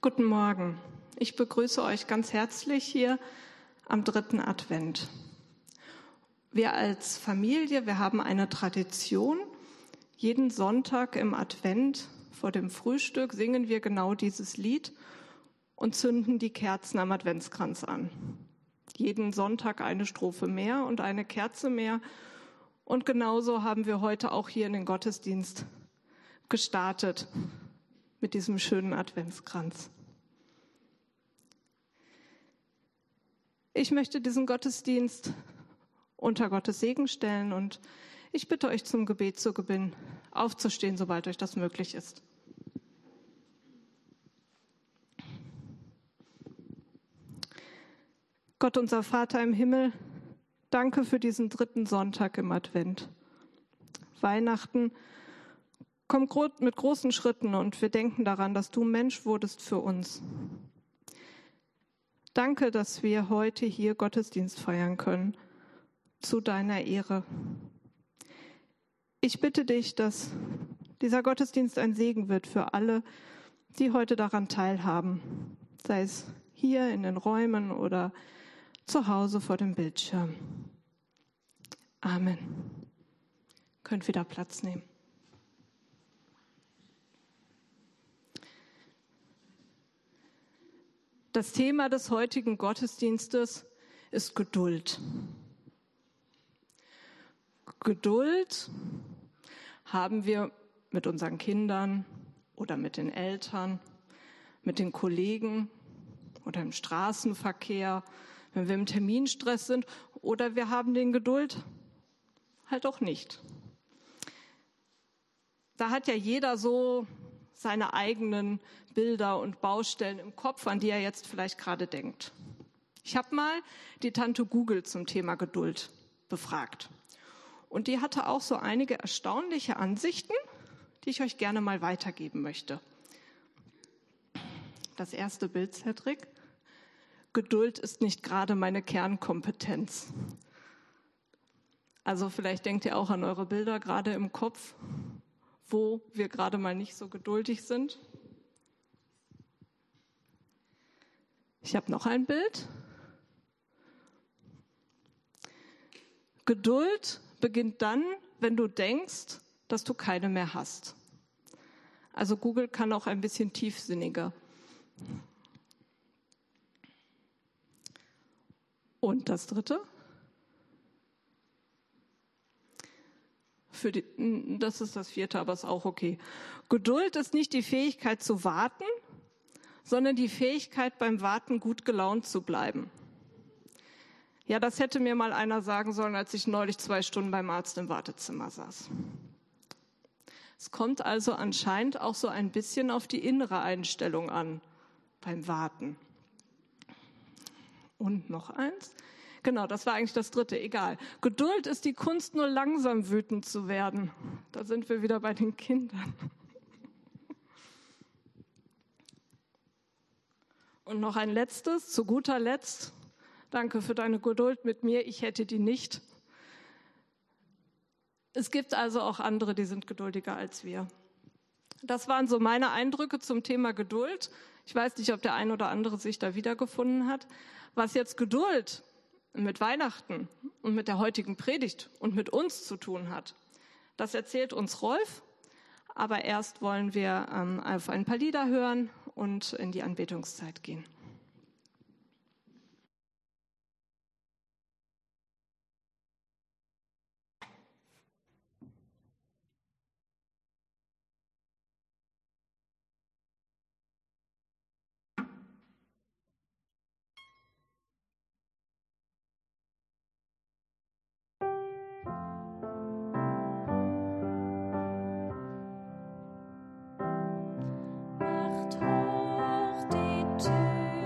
Guten Morgen. Ich begrüße euch ganz herzlich hier am 3. Advent. Wir als Familie, wir haben eine Tradition. Jeden Sonntag im Advent vor dem Frühstück singen wir genau dieses Lied und zünden die Kerzen am Adventskranz an. Jeden Sonntag eine Strophe mehr und eine Kerze mehr. Und genauso haben wir heute auch hier in den Gottesdienst gestartet mit diesem schönen Adventskranz. Ich möchte diesen Gottesdienst unter Gottes Segen stellen und ich bitte euch zum Gebet zu Beginn aufzustehen, sobald euch das möglich ist. Gott, unser Vater im Himmel, danke für diesen 3. Sonntag im Advent. Weihnachten kommt mit großen Schritten und wir denken daran, dass du Mensch wurdest für uns. Danke, dass wir heute hier Gottesdienst feiern können, zu deiner Ehre. Ich bitte dich, dass dieser Gottesdienst ein Segen wird für alle, die heute daran teilhaben, sei es hier in den Räumen oder zu Hause vor dem Bildschirm. Amen. Ihr könnt wieder Platz nehmen. Das Thema des heutigen Gottesdienstes ist Geduld. Geduld haben wir mit unseren Kindern oder mit den Eltern, mit den Kollegen oder im Straßenverkehr, wenn wir im Terminstress sind, oder wir haben den Geduld halt auch nicht. Da hat ja jeder so seine eigenen Bilder und Baustellen im Kopf, an die er jetzt vielleicht gerade denkt. Ich habe mal die Tante Google zum Thema Geduld befragt. Und die hatte auch so einige erstaunliche Ansichten, die ich euch gerne mal weitergeben möchte. Das erste Bild, Cedric. Geduld ist nicht gerade meine Kernkompetenz. Also vielleicht denkt ihr auch an eure Bilder gerade im Kopf, wo wir gerade mal nicht so geduldig sind. Ich habe noch ein Bild. Geduld beginnt dann, wenn du denkst, dass du keine mehr hast. Also Google kann auch ein bisschen tiefsinniger. Und das dritte? Das ist das vierte, aber ist auch okay. Geduld ist nicht die Fähigkeit zu warten, sondern die Fähigkeit, beim Warten gut gelaunt zu bleiben. Ja, das hätte mir mal einer sagen sollen, als ich neulich 2 Stunden beim Arzt im Wartezimmer saß. Es kommt also anscheinend auch so ein bisschen auf die innere Einstellung an beim Warten. Und noch eins. Genau, das war eigentlich das dritte, egal. Geduld ist die Kunst, nur langsam wütend zu werden. Da sind wir wieder bei den Kindern. Und noch ein letztes, zu guter Letzt. Danke für deine Geduld mit mir, ich hätte die nicht. Es gibt also auch andere, die sind geduldiger als wir. Das waren so meine Eindrücke zum Thema Geduld. Ich weiß nicht, ob der ein oder andere sich da wiedergefunden hat. Was jetzt Geduld mit Weihnachten und mit der heutigen Predigt und mit uns zu tun hat, das erzählt uns Rolf. Aber erst wollen wir auf ein paar Lieder hören und in die Anbetungszeit gehen. Macht hoch die Tür.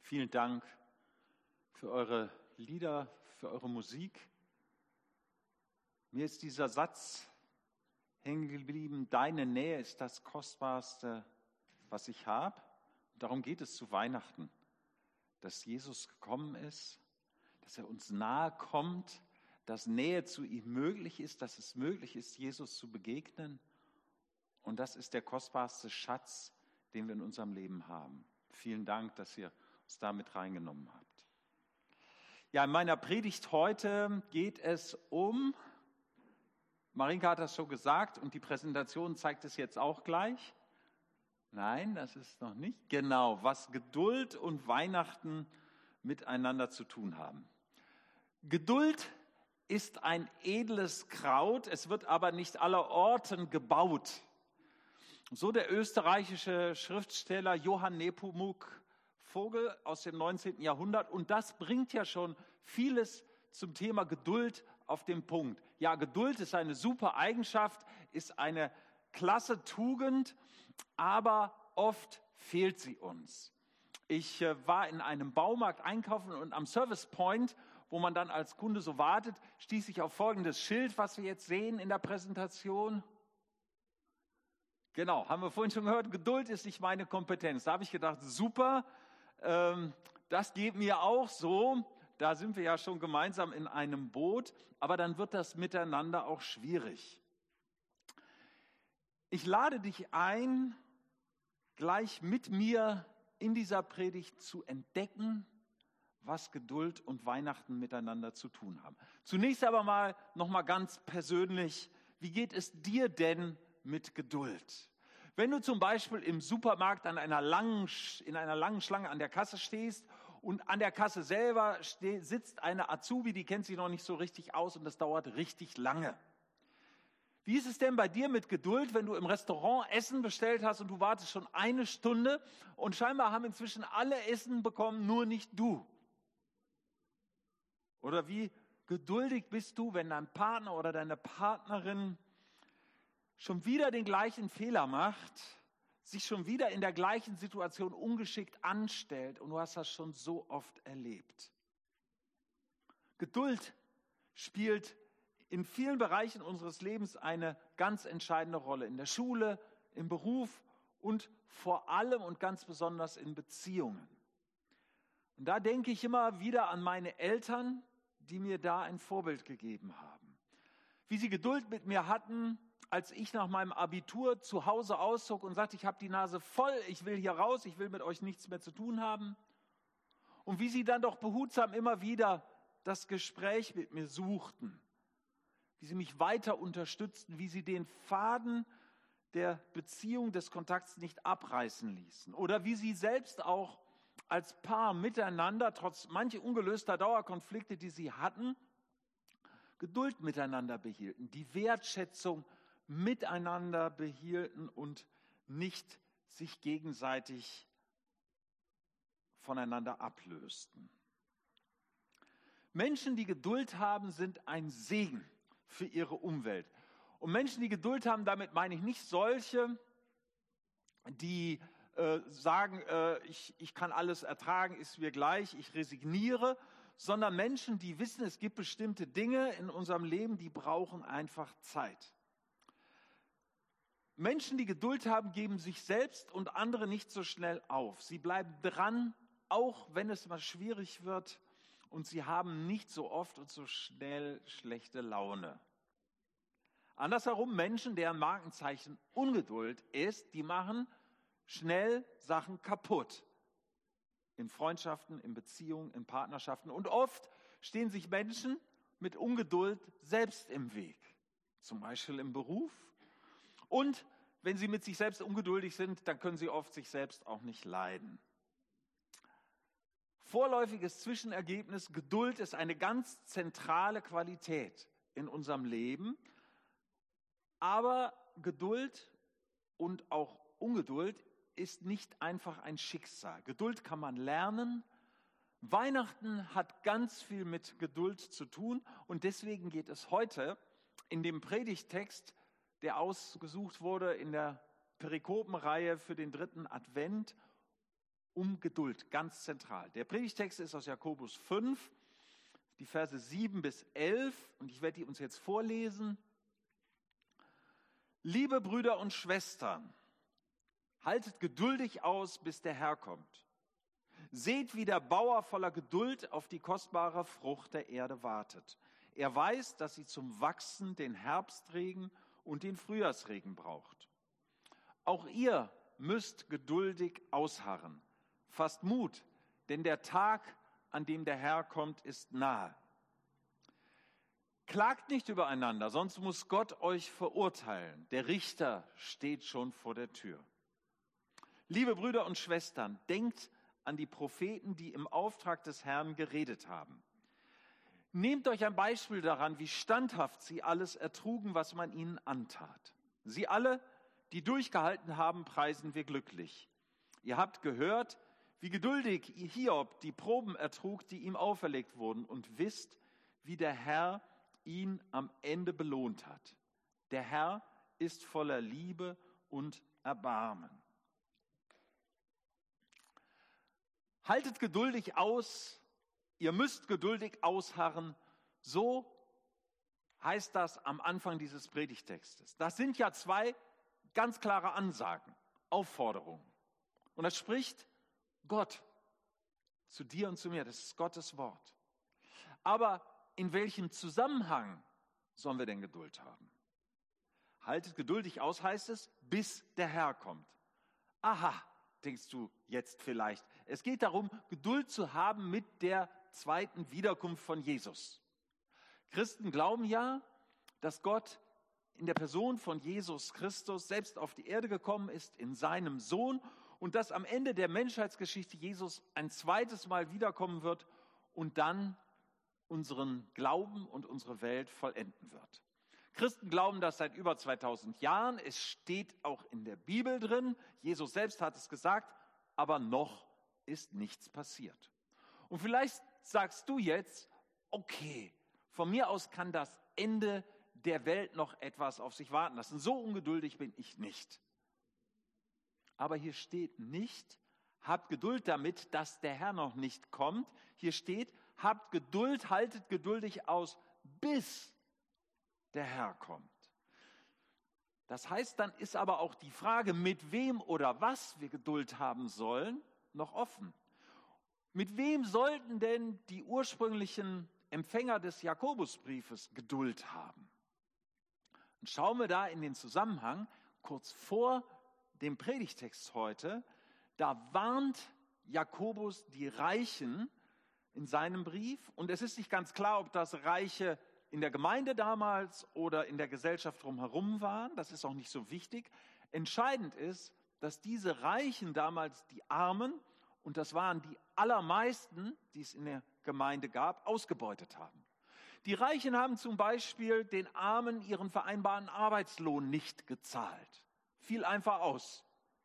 Vielen Dank für eure Lieder, für eure Musik. Mir ist dieser Satz hängen geblieben: Deine Nähe ist das Kostbarste, was ich habe. Darum geht es zu Weihnachten, dass Jesus gekommen ist, dass er uns nahe kommt, dass Nähe zu ihm möglich ist, dass es möglich ist, Jesus zu begegnen. Und das ist der kostbarste Schatz, den wir in unserem Leben haben. Vielen Dank, dass ihr uns da mit reingenommen habt. Ja, in meiner Predigt heute geht es um, Marinka hat das schon gesagt und die Präsentation zeigt es jetzt auch gleich. Nein, das ist noch nicht. Genau, was Geduld und Weihnachten miteinander zu tun haben. Geduld ist ein edles Kraut, es wird aber nicht allerorten gebaut. So der österreichische Schriftsteller Johann Nepomuk Vogel aus dem 19. Jahrhundert. Und das bringt ja schon vieles zum Thema Geduld auf den Punkt. Ja, Geduld ist eine super Eigenschaft, ist eine klasse Tugend, aber oft fehlt sie uns. Ich war in einem Baumarkt einkaufen und am Service Point, wo man dann als Kunde so wartet, stieß ich auf folgendes Schild, was wir jetzt sehen in der Präsentation. Genau, haben wir vorhin schon gehört, Geduld ist nicht meine Kompetenz. Da habe ich gedacht, super, das geht mir auch so. Da sind wir ja schon gemeinsam in einem Boot, aber dann wird das miteinander auch schwierig. Ich lade dich ein, gleich mit mir in dieser Predigt zu entdecken, was Geduld und Weihnachten miteinander zu tun haben. Zunächst aber noch mal ganz persönlich, wie geht es dir denn mit Geduld? Wenn du zum Beispiel im Supermarkt in einer langen Schlange an der Kasse stehst und an der Kasse selber sitzt eine Azubi, die kennt sich noch nicht so richtig aus und das dauert richtig lange. Wie ist es denn bei dir mit Geduld, wenn du im Restaurant Essen bestellt hast und du wartest schon 1 Stunde und scheinbar haben inzwischen alle Essen bekommen, nur nicht du? Oder wie geduldig bist du, wenn dein Partner oder deine Partnerin schon wieder den gleichen Fehler macht, sich schon wieder in der gleichen Situation ungeschickt anstellt und du hast das schon so oft erlebt? Geduld spielt in vielen Bereichen unseres Lebens eine ganz entscheidende Rolle. In der Schule, im Beruf und vor allem und ganz besonders in Beziehungen. Und da denke ich immer wieder an meine Eltern, die mir da ein Vorbild gegeben haben. Wie sie Geduld mit mir hatten, als ich nach meinem Abitur zu Hause auszog und sagte, ich habe die Nase voll, ich will hier raus, ich will mit euch nichts mehr zu tun haben. Und wie sie dann doch behutsam immer wieder das Gespräch mit mir suchten, wie sie mich weiter unterstützten, wie sie den Faden der Beziehung, des Kontakts nicht abreißen ließen. Oder wie sie selbst auch als Paar miteinander, trotz mancher ungelöster Dauerkonflikte, die sie hatten, Geduld miteinander behielten, die Wertschätzung miteinander behielten und nicht sich gegenseitig voneinander ablösten. Menschen, die Geduld haben, sind ein Segen für ihre Umwelt. Und Menschen, die Geduld haben, damit meine ich nicht solche, die sagen, ich kann alles ertragen, ist mir gleich, ich resigniere, sondern Menschen, die wissen, es gibt bestimmte Dinge in unserem Leben, die brauchen einfach Zeit. Menschen, die Geduld haben, geben sich selbst und andere nicht so schnell auf. Sie bleiben dran, auch wenn es mal schwierig wird, und sie haben nicht so oft und so schnell schlechte Laune. Andersherum, Menschen, deren Markenzeichen Ungeduld ist, die machen schnell Sachen kaputt. In Freundschaften, in Beziehungen, in Partnerschaften. Und oft stehen sich Menschen mit Ungeduld selbst im Weg. Zum Beispiel im Beruf. Und wenn sie mit sich selbst ungeduldig sind, dann können sie oft sich selbst auch nicht leiden. Vorläufiges Zwischenergebnis: Geduld ist eine ganz zentrale Qualität in unserem Leben. Aber Geduld und auch Ungeduld ist nicht einfach ein Schicksal. Geduld kann man lernen. Weihnachten hat ganz viel mit Geduld zu tun und deswegen geht es heute in dem Predigttext, der ausgesucht wurde in der Perikopenreihe für den 3. Advent, um Geduld, ganz zentral. Der Predigtext ist aus Jakobus 5, die Verse 7 bis 11, und ich werde die uns jetzt vorlesen. Liebe Brüder und Schwestern, haltet geduldig aus, bis der Herr kommt. Seht, wie der Bauer voller Geduld auf die kostbare Frucht der Erde wartet. Er weiß, dass sie zum Wachsen den Herbstregen und den Frühjahrsregen braucht. Auch ihr müsst geduldig ausharren. Fasst Mut, denn der Tag, an dem der Herr kommt, ist nahe. Klagt nicht übereinander, sonst muss Gott euch verurteilen. Der Richter steht schon vor der Tür. Liebe Brüder und Schwestern, denkt an die Propheten, die im Auftrag des Herrn geredet haben. Nehmt euch ein Beispiel daran, wie standhaft sie alles ertrugen, was man ihnen antat. Sie alle, die durchgehalten haben, preisen wir glücklich. Ihr habt gehört, wie geduldig Hiob die Proben ertrug, die ihm auferlegt wurden, und wisst, wie der Herr ihn am Ende belohnt hat. Der Herr ist voller Liebe und Erbarmen. Haltet geduldig aus, ihr müsst geduldig ausharren, so heißt das am Anfang dieses Predigtextes. Das sind ja zwei ganz klare Ansagen, Aufforderungen. Und das spricht Gott zu dir und zu mir, das ist Gottes Wort. Aber in welchem Zusammenhang sollen wir denn Geduld haben? Haltet geduldig aus, heißt es, bis der Herr kommt. Aha, denkst du jetzt vielleicht. Es geht darum, Geduld zu haben mit der zweiten Wiederkunft von Jesus. Christen glauben ja, dass Gott in der Person von Jesus Christus selbst auf die Erde gekommen ist, in seinem Sohn, und dass am Ende der Menschheitsgeschichte Jesus ein zweites Mal wiederkommen wird und dann unseren Glauben und unsere Welt vollenden wird. Christen glauben das seit über 2000 Jahren. Es steht auch in der Bibel drin. Jesus selbst hat es gesagt, aber noch ist nichts passiert. Und vielleicht sagst du jetzt, okay, von mir aus kann das Ende der Welt noch etwas auf sich warten lassen. So ungeduldig bin ich nicht. Aber hier steht nicht, habt Geduld damit, dass der Herr noch nicht kommt. Hier steht, habt Geduld, haltet geduldig aus, bis der Herr kommt. Das heißt, dann ist aber auch die Frage, mit wem oder was wir Geduld haben sollen, noch offen. Mit wem sollten denn die ursprünglichen Empfänger des Jakobusbriefes Geduld haben? Und schauen wir da in den Zusammenhang, kurz vor dem Predigtext heute, da warnt Jakobus die Reichen in seinem Brief, und es ist nicht ganz klar, ob das Reiche in der Gemeinde damals oder in der Gesellschaft drumherum waren, das ist auch nicht so wichtig. Entscheidend ist, dass diese Reichen damals die Armen, und das waren die allermeisten, die es in der Gemeinde gab, ausgebeutet haben. Die Reichen haben zum Beispiel den Armen ihren vereinbarten Arbeitslohn nicht gezahlt. Fiel einfach aus.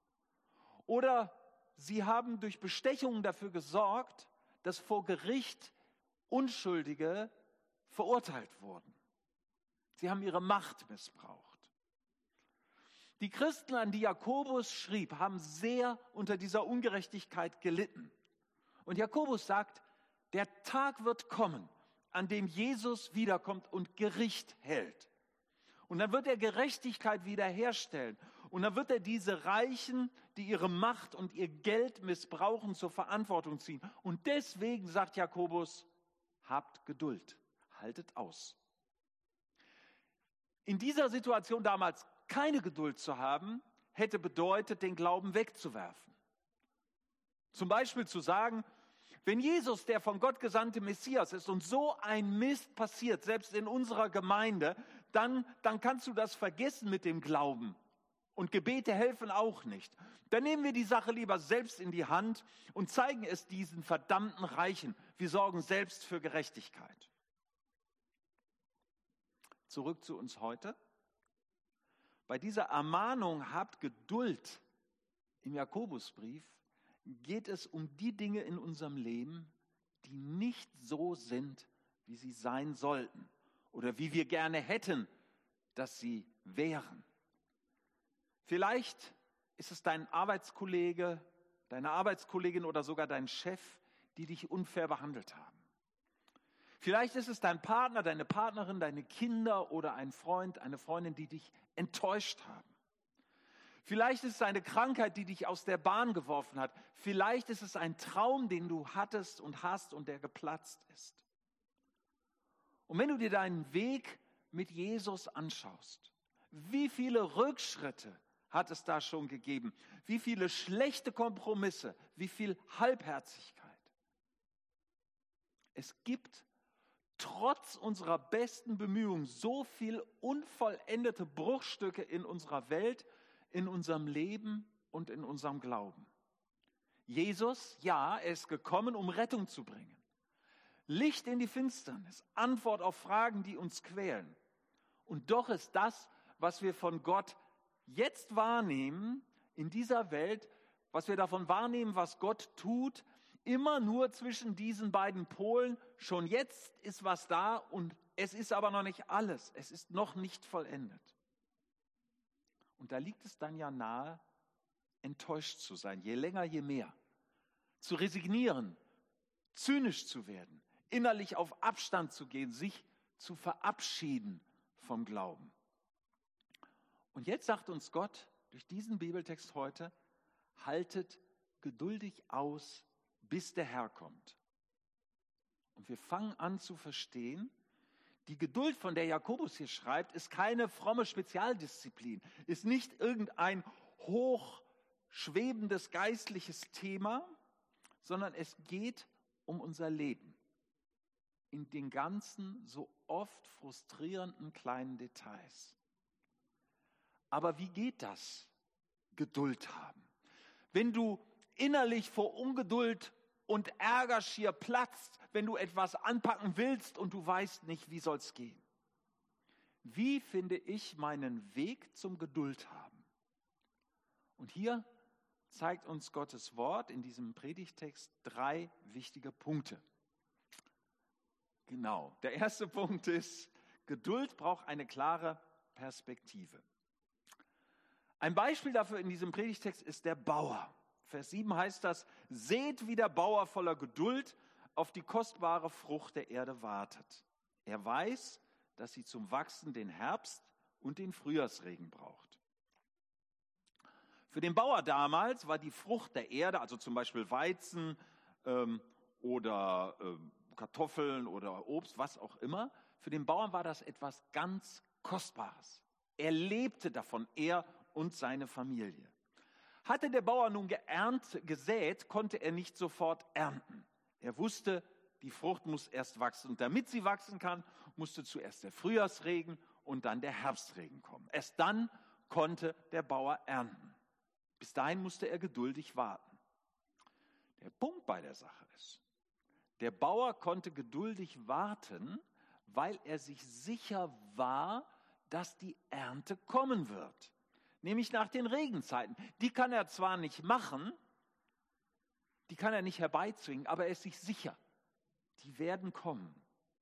Oder sie haben durch Bestechungen dafür gesorgt, dass vor Gericht Unschuldige verurteilt wurden. Sie haben ihre Macht missbraucht. Die Christen, an die Jakobus schrieb, haben sehr unter dieser Ungerechtigkeit gelitten. Und Jakobus sagt, der Tag wird kommen, an dem Jesus wiederkommt und Gericht hält. Und dann wird er Gerechtigkeit wiederherstellen. Und dann wird er diese Reichen, die ihre Macht und ihr Geld missbrauchen, zur Verantwortung ziehen. Und deswegen sagt Jakobus, habt Geduld, haltet aus. In dieser Situation damals keine Geduld zu haben, hätte bedeutet, den Glauben wegzuwerfen. Zum Beispiel zu sagen, wenn Jesus der von Gott gesandte Messias ist und so ein Mist passiert, selbst in unserer Gemeinde, dann kannst du das vergessen mit dem Glauben. Und Gebete helfen auch nicht. Dann nehmen wir die Sache lieber selbst in die Hand und zeigen es diesen verdammten Reichen. Wir sorgen selbst für Gerechtigkeit. Zurück zu uns heute. Bei dieser Ermahnung, habt Geduld im Jakobusbrief, geht es um die Dinge in unserem Leben, die nicht so sind, wie sie sein sollten oder wie wir gerne hätten, dass sie wären. Vielleicht ist es dein Arbeitskollege, deine Arbeitskollegin oder sogar dein Chef, die dich unfair behandelt haben. Vielleicht ist es dein Partner, deine Partnerin, deine Kinder oder ein Freund, eine Freundin, die dich enttäuscht haben. Vielleicht ist es eine Krankheit, die dich aus der Bahn geworfen hat. Vielleicht ist es ein Traum, den du hattest und hast und der geplatzt ist. Und wenn du dir deinen Weg mit Jesus anschaust, wie viele Rückschritte hat es da schon gegeben? Wie viele schlechte Kompromisse? Wie viel Halbherzigkeit? Es gibt trotz unserer besten Bemühungen so viel unvollendete Bruchstücke in unserer Welt, in unserem Leben und in unserem Glauben. Jesus, ja, er ist gekommen, um Rettung zu bringen. Licht in die Finsternis, Antwort auf Fragen, die uns quälen. Und doch ist das, was wir von Gott jetzt wahrnehmen, in dieser Welt, was wir davon wahrnehmen, was Gott tut, immer nur zwischen diesen beiden Polen. Schon jetzt ist was da und es ist aber noch nicht alles. Es ist noch nicht vollendet. Und da liegt es dann ja nahe, enttäuscht zu sein, je länger, je mehr. Zu resignieren, zynisch zu werden, innerlich auf Abstand zu gehen, sich zu verabschieden vom Glauben. Und jetzt sagt uns Gott durch diesen Bibeltext heute, haltet geduldig aus, bis der Herr kommt. Und wir fangen an zu verstehen, die Geduld, von der Jakobus hier schreibt, ist keine fromme Spezialdisziplin, ist nicht irgendein hochschwebendes geistliches Thema, sondern es geht um unser Leben in den ganzen, so oft frustrierenden kleinen Details. Aber wie geht das? Geduld haben. Wenn du innerlich vor Ungeduld und Ärger schier platzt, wenn du etwas anpacken willst und du weißt nicht, wie soll es gehen. Wie finde ich meinen Weg zum Geduld haben? Und hier zeigt uns Gottes Wort in diesem Predigtext 3 wichtige Punkte. Genau, der erste Punkt ist, Geduld braucht eine klare Perspektive. Ein Beispiel dafür in diesem Predigtext ist der Bauer. Vers 7 heißt das, seht, wie der Bauer voller Geduld auf die kostbare Frucht der Erde wartet. Er weiß, dass sie zum Wachsen den Herbst und den Frühjahrsregen braucht. Für den Bauer damals war die Frucht der Erde, also zum Beispiel Weizen oder Kartoffeln oder Obst, was auch immer, für den Bauern war das etwas ganz Kostbares. Er lebte davon, er und seine Familie. Hatte der Bauer nun gesät, konnte er nicht sofort ernten. Er wusste, die Frucht muss erst wachsen. Und damit sie wachsen kann, musste zuerst der Frühjahrsregen und dann der Herbstregen kommen. Erst dann konnte der Bauer ernten. Bis dahin musste er geduldig warten. Der Punkt bei der Sache ist, der Bauer konnte geduldig warten, weil er sich sicher war, dass die Ernte kommen wird. Nämlich nach den Regenzeiten. Die kann er zwar nicht machen, die kann er nicht herbeizwingen, aber er ist sich sicher, die werden kommen.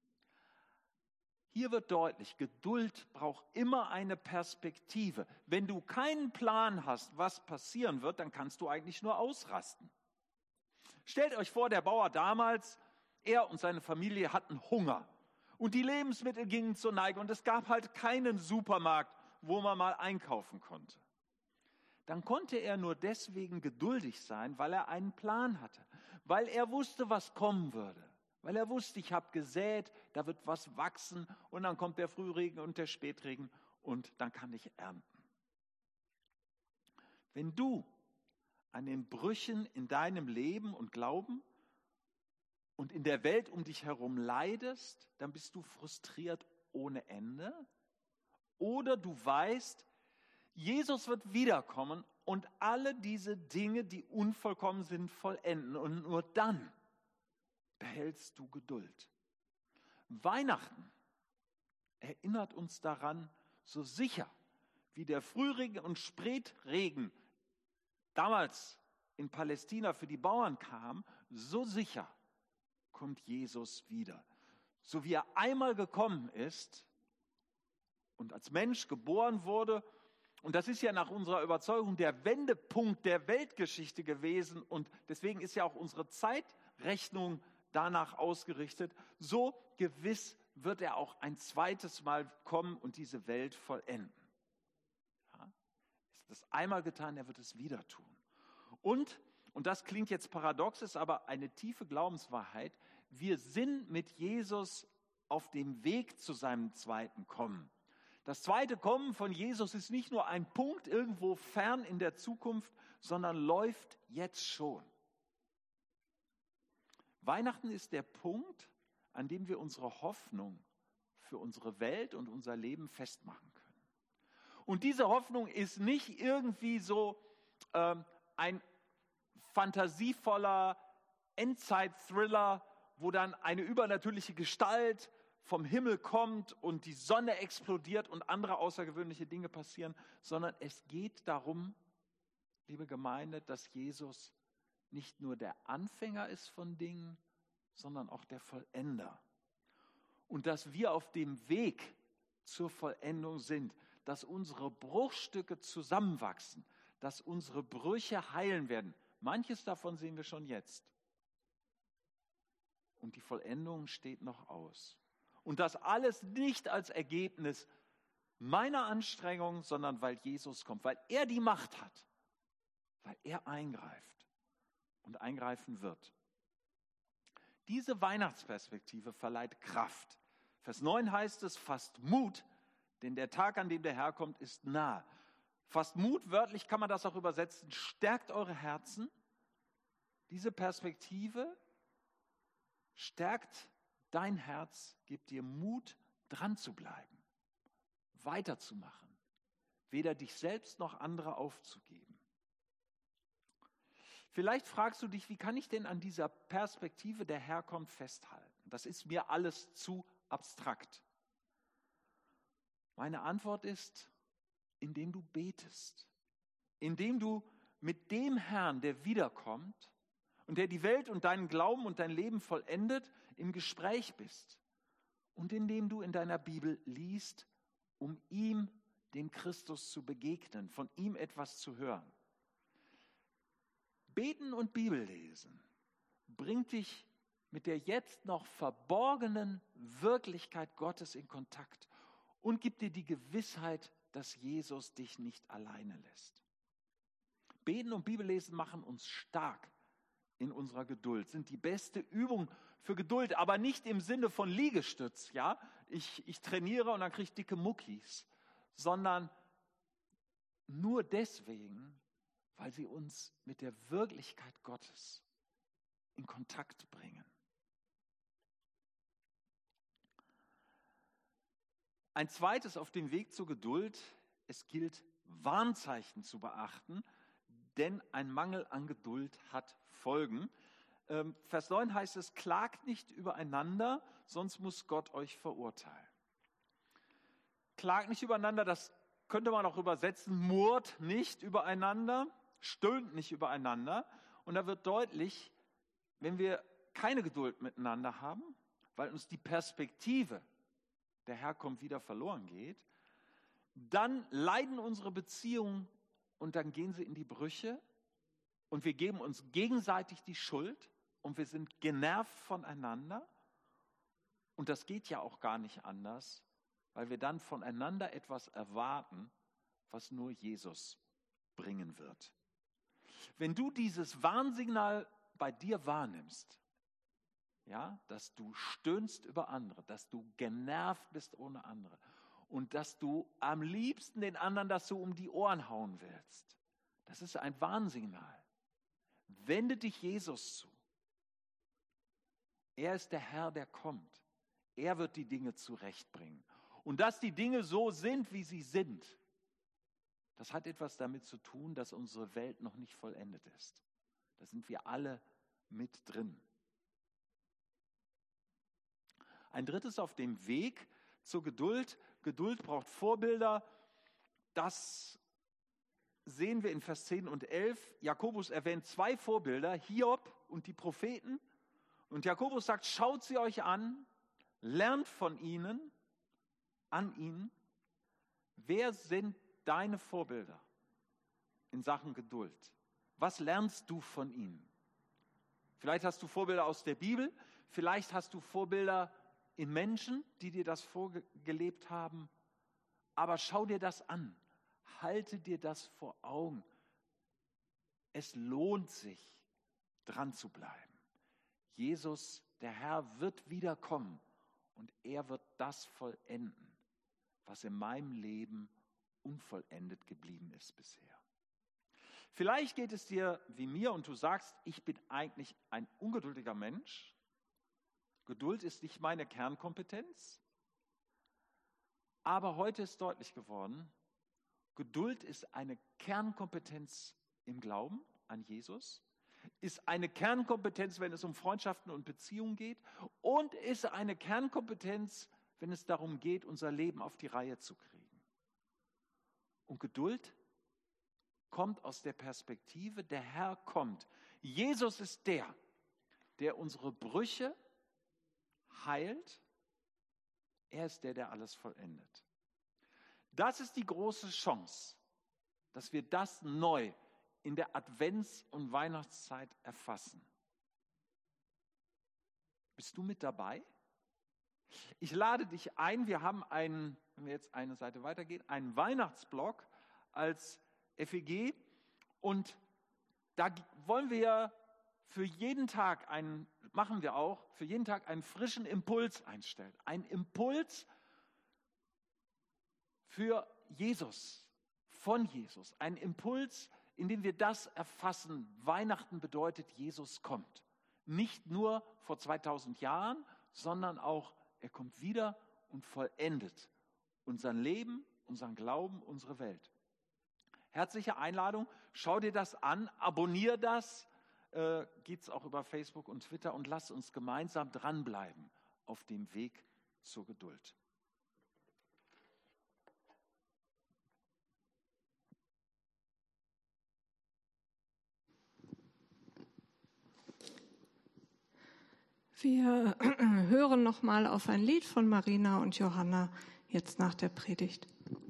Hier wird deutlich, Geduld braucht immer eine Perspektive. Wenn du keinen Plan hast, was passieren wird, dann kannst du eigentlich nur ausrasten. Stellt euch vor, der Bauer damals, er und seine Familie hatten Hunger und die Lebensmittel gingen zur Neige und es gab halt keinen Supermarkt, wo man mal einkaufen konnte. Dann konnte er nur deswegen geduldig sein, weil er einen Plan hatte, weil er wusste, was kommen würde, weil er wusste, ich habe gesät, da wird was wachsen und dann kommt der Frühregen und der Spätregen und dann kann ich ernten. Wenn du an den Brüchen in deinem Leben und Glauben und in der Welt um dich herum leidest, dann bist du frustriert ohne Ende. Oder du weißt, Jesus wird wiederkommen und alle diese Dinge, die unvollkommen sind, vollenden. Und nur dann behältst du Geduld. Weihnachten erinnert uns daran, so sicher wie der Frühregen und Spätregen damals in Palästina für die Bauern kam, so sicher kommt Jesus wieder. So wie er einmal gekommen ist und als Mensch geboren wurde Und das ist ja nach unserer Überzeugung der Wendepunkt der Weltgeschichte gewesen. Und deswegen ist ja auch unsere Zeitrechnung danach ausgerichtet. So gewiss wird er auch ein zweites Mal kommen und diese Welt vollenden. Ja? Ist das einmal getan, er wird es wieder tun. Und das klingt jetzt paradox, ist aber eine tiefe Glaubenswahrheit, wir sind mit Jesus auf dem Weg zu seinem zweiten Kommen. Das zweite Kommen von Jesus ist nicht nur ein Punkt irgendwo fern in der Zukunft, sondern läuft jetzt schon. Weihnachten ist der Punkt, an dem wir unsere Hoffnung für unsere Welt und unser Leben festmachen können. Und diese Hoffnung ist nicht irgendwie so ein fantasievoller Endzeit-Thriller, wo dann eine übernatürliche Gestalt vom Himmel kommt und die Sonne explodiert und andere außergewöhnliche Dinge passieren, sondern es geht darum, liebe Gemeinde, dass Jesus nicht nur der Anfänger ist von Dingen, sondern auch der Vollender. Und dass wir auf dem Weg zur Vollendung sind, dass unsere Bruchstücke zusammenwachsen, dass unsere Brüche heilen werden. Manches davon sehen wir schon jetzt. Und die Vollendung steht noch aus. Und das alles nicht als Ergebnis meiner Anstrengung, sondern weil Jesus kommt, weil er die Macht hat, weil er eingreift und eingreifen wird. Diese Weihnachtsperspektive verleiht Kraft. Vers 9 heißt es, fasst Mut, denn der Tag, an dem der Herr kommt, ist nah. Fasst Mut, wörtlich kann man das auch übersetzen, stärkt eure Herzen. Diese Perspektive stärkt dein Herz, gibt dir Mut, dran zu bleiben, weiterzumachen, weder dich selbst noch andere aufzugeben. Vielleicht fragst du dich, wie kann ich denn an dieser Perspektive, der Herr kommt, festhalten? Das ist mir alles zu abstrakt. Meine Antwort ist, indem du betest, indem du mit dem Herrn, der wiederkommt und der die Welt und deinen Glauben und dein Leben vollendet, im Gespräch bist und indem du in deiner Bibel liest, um ihm, dem Christus, zu begegnen, von ihm etwas zu hören. Beten und Bibellesen bringt dich mit der jetzt noch verborgenen Wirklichkeit Gottes in Kontakt und gibt dir die Gewissheit, dass Jesus dich nicht alleine lässt. Beten und Bibellesen machen uns stark in unserer Geduld, sind die beste Übung für Geduld, aber nicht im Sinne von Liegestütz, ja, ich trainiere und dann kriege ich dicke Muckis, sondern nur deswegen, weil sie uns mit der Wirklichkeit Gottes in Kontakt bringen. Ein zweites auf dem Weg zur Geduld, es gilt, Warnzeichen zu beachten, denn ein Mangel an Geduld hat Folgen. Vers 9 heißt es, klagt nicht übereinander, sonst muss Gott euch verurteilen. Klagt nicht übereinander, das könnte man auch übersetzen, murrt nicht übereinander, stöhnt nicht übereinander. Und da wird deutlich, wenn wir keine Geduld miteinander haben, weil uns die Perspektive, der Herr kommt wieder, verloren geht, dann leiden unsere Beziehungen und dann gehen sie in die Brüche und wir geben uns gegenseitig die Schuld und wir sind genervt voneinander und das geht ja auch gar nicht anders, weil wir dann voneinander etwas erwarten, was nur Jesus bringen wird. Wenn du dieses Warnsignal bei dir wahrnimmst, ja, dass du stöhnst über andere, dass du genervt bist ohne andere und dass du am liebsten den anderen das so um die Ohren hauen willst, das ist ein Warnsignal. Wende dich Jesus zu. Er ist der Herr, der kommt. Er wird die Dinge zurechtbringen. Und dass die Dinge so sind, wie sie sind, das hat etwas damit zu tun, dass unsere Welt noch nicht vollendet ist. Da sind wir alle mit drin. Ein drittes auf dem Weg zur Geduld. Geduld braucht Vorbilder. Das sehen wir in Vers 10 und 11. Jakobus erwähnt zwei Vorbilder, Hiob und die Propheten. Und Jakobus sagt, schaut sie euch an, lernt von ihnen, an ihnen. Wer sind deine Vorbilder in Sachen Geduld? Was lernst du von ihnen? Vielleicht hast du Vorbilder aus der Bibel, vielleicht hast du Vorbilder in Menschen, die dir das vorgelebt haben. Aber schau dir das an, halte dir das vor Augen. Es lohnt sich, dran zu bleiben. Jesus, der Herr, wird wiederkommen und er wird das vollenden, was in meinem Leben unvollendet geblieben ist bisher. Vielleicht geht es dir wie mir und du sagst, ich bin eigentlich ein ungeduldiger Mensch. Geduld ist nicht meine Kernkompetenz. Aber heute ist deutlich geworden, Geduld ist eine Kernkompetenz im Glauben an Jesus, ist eine Kernkompetenz, wenn es um Freundschaften und Beziehungen geht und ist eine Kernkompetenz, wenn es darum geht, unser Leben auf die Reihe zu kriegen. Und Geduld kommt aus der Perspektive, der Herr kommt. Jesus ist der unsere Brüche heilt. Er ist der alles vollendet. Das ist die große Chance, dass wir das neu in der Advents- und Weihnachtszeit erfassen. Bist du mit dabei? Ich lade dich ein, wir haben einen, wenn wir jetzt eine Seite weitergehen, einen Weihnachtsblog als FEG und da wollen wir für jeden Tag für jeden Tag einen frischen Impuls einstellen. Ein Impuls für Jesus, von Jesus. Ein Impuls, in dem wir das erfassen. Weihnachten bedeutet, Jesus kommt. Nicht nur vor 2000 Jahren, sondern auch, er kommt wieder und vollendet unser Leben, unseren Glauben, unsere Welt. Herzliche Einladung, schau dir das an, abonniere das, geht es auch über Facebook und Twitter und lass uns gemeinsam dranbleiben auf dem Weg zur Geduld. Wir hören nochmal auf ein Lied von Marina und Johanna jetzt nach der Predigt.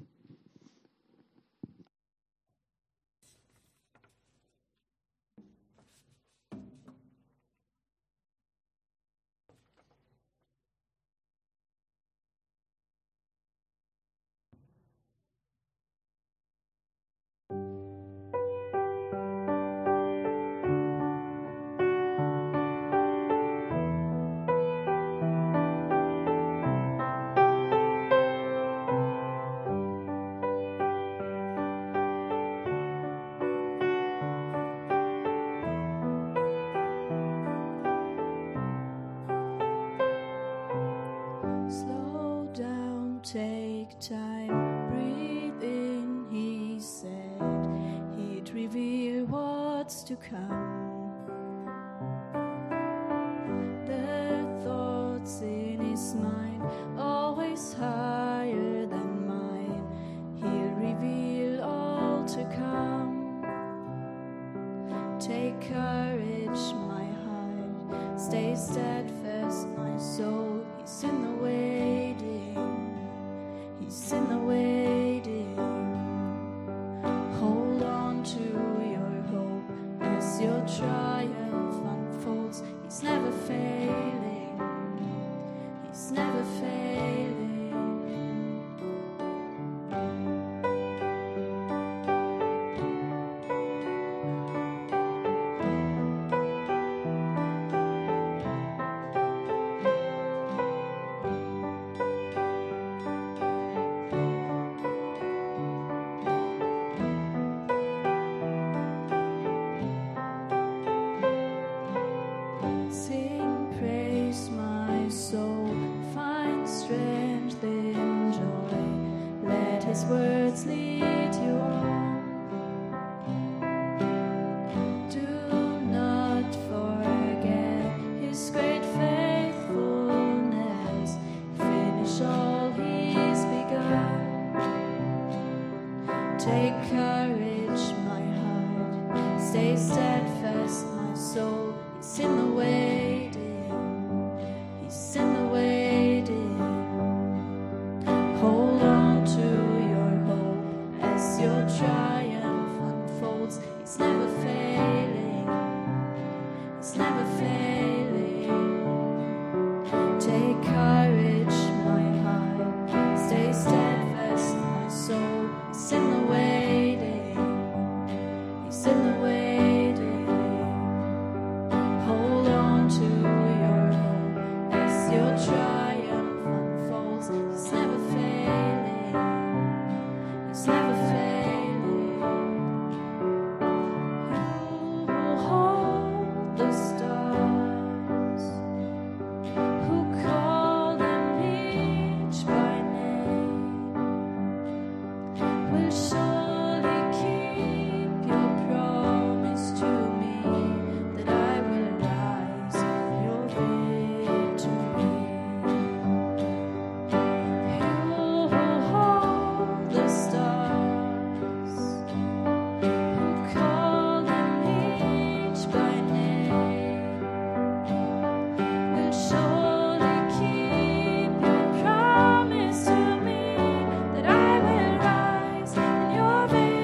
Take time, breathe in, he said, he'd reveal what's to come. The thoughts in his mind, always higher than mine, he'll reveal all to come. Take courage, my heart, stay steadfast, my soul, he's in the waiting. He's in the waiting. Hold on to your hope as your triumph unfolds. He's never failing. He's never failing. Sing praise, my soul, find strength in joy. Let his words lead you on. Do not forget his great faithfulness. Finish all he's begun. Take courage, my heart. Stay steadfast, my soul. He's in the waiting. He's in the waiting. Hold on to your hope it's never failing. Take courage, my heart, stay steadfast, my soul. He's in the waiting, he's in the waiting. Hold on to your hope as your triumph unfolds. He's never failing, he's never failing. Who hold the stars, who call them each by name, will surely keep your promise to me that I will rise in your victory. You who hold the stars, who call them each by name, will surely keep your promise to me that I will rise in your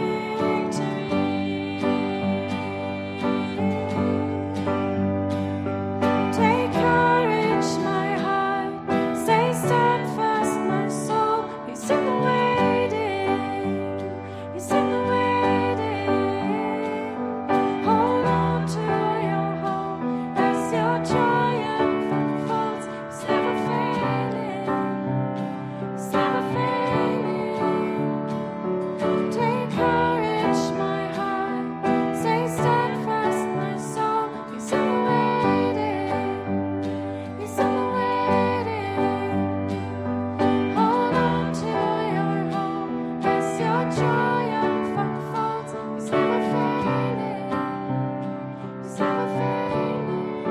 victory. Take courage, my heart, stay steadfast, my soul. He's in the waiting, he's in the waiting. Hold on to your hope as your triumph unfolds. He's never failing, he's never failing. Take courage, my heart, stay steadfast, my soul. He's in the waiting, he's in the waiting. Hold on to your hope as your triumph unfolds. He's never failing, he's never failing.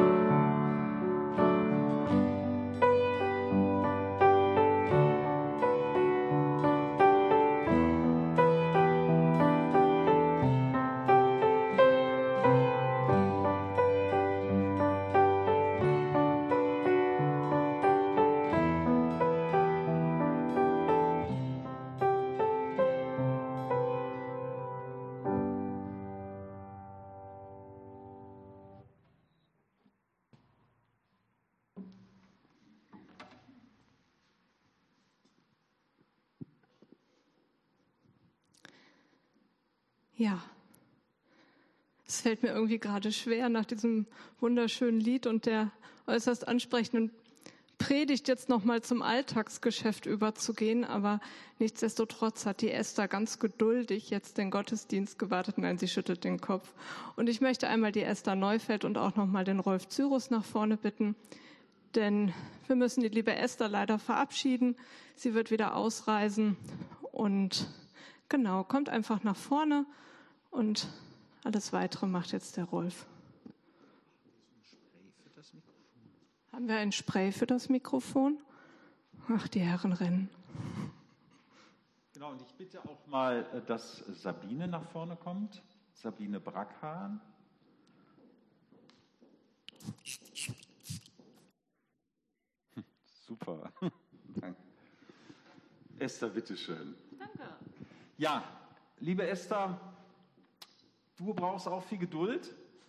Ja, es fällt mir irgendwie gerade schwer, nach diesem wunderschönen Lied und der äußerst ansprechenden Predigt jetzt nochmal zum Alltagsgeschäft überzugehen, aber nichtsdestotrotz hat die Esther ganz geduldig jetzt den Gottesdienst gewartet. Nein, sie schüttelt den Kopf. Und ich möchte einmal die Esther Neufeld und auch nochmal den Rolf Cyrus nach vorne bitten, denn wir müssen die liebe Esther leider verabschieden. Sie wird wieder ausreisen und genau, kommt einfach nach vorne und alles Weitere macht jetzt der Rolf. Haben wir ein Spray für das Mikrofon? Ach, die Herren rennen. Genau, und ich bitte auch mal, dass Sabine nach vorne kommt. Sabine Brackhahn. Super. Danke. Esther, bitteschön. Danke. Ja, liebe Esther, du brauchst auch viel Geduld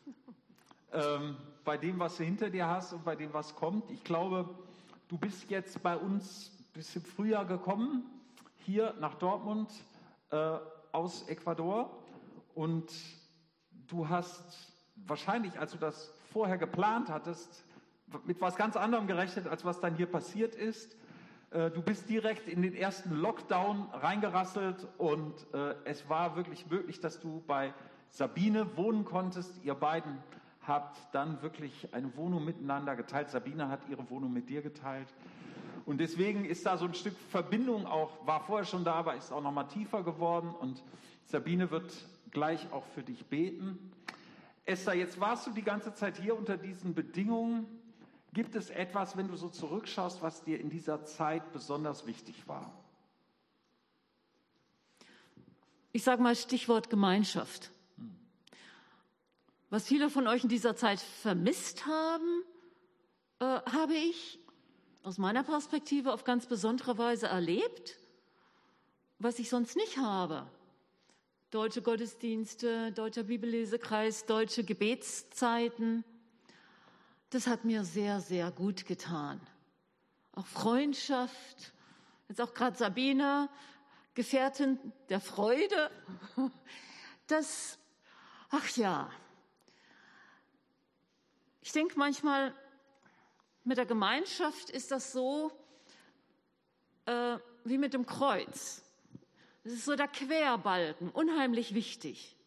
bei dem, was du hinter dir hast und bei dem, was kommt. Ich glaube, du bist jetzt bei uns bis im Frühjahr gekommen, hier nach Dortmund aus Ecuador. Und du hast wahrscheinlich, als du das vorher geplant hattest, mit was ganz anderem gerechnet, als was dann hier passiert ist. Du bist direkt in den ersten Lockdown reingerasselt und es war wirklich möglich, dass du bei Sabine wohnen konntest. Ihr beiden habt dann wirklich eine Wohnung miteinander geteilt. Sabine hat ihre Wohnung mit dir geteilt. Und deswegen ist da so ein Stück Verbindung auch, war vorher schon da, aber ist auch nochmal tiefer geworden. Und Sabine wird gleich auch für dich beten. Esther, jetzt warst du die ganze Zeit hier unter diesen Bedingungen. Gibt es etwas, wenn du so zurückschaust, was dir in dieser Zeit besonders wichtig war? Ich sage mal Stichwort Gemeinschaft. Was viele von euch in dieser Zeit vermisst haben, habe ich aus meiner Perspektive auf ganz besondere Weise erlebt, was ich sonst nicht habe. Deutsche Gottesdienste, deutscher Bibellesekreis, deutsche Gebetszeiten. das hat mir sehr, sehr gut getan. Auch Freundschaft, jetzt auch gerade Sabine, Gefährtin der Freude. Das, ach ja, ich denke manchmal, mit der Gemeinschaft ist das so wie mit dem Kreuz. Das ist so der Querbalken, unheimlich wichtig.